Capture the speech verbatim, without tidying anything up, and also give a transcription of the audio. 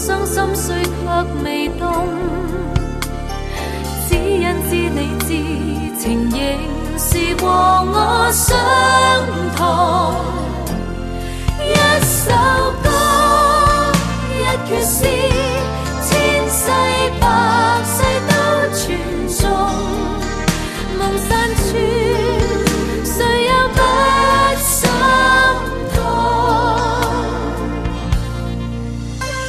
傷心碎卻未凍，只因知你知情仍是和我相同。一首歌，一闕詩。